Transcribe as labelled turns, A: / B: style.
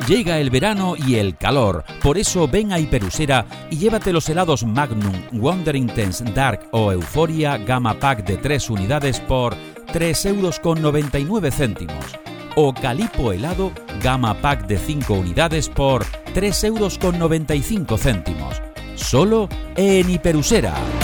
A: Llega el verano y el calor, por eso ven a Hiperusera y llévate los helados Magnum, Wonder Intense, Dark o Euphoria Gama Pack de 3 unidades por 3,99 €. O Calipo helado Gama Pack de 5 unidades por 3,95 €. Solo en Hiperusera.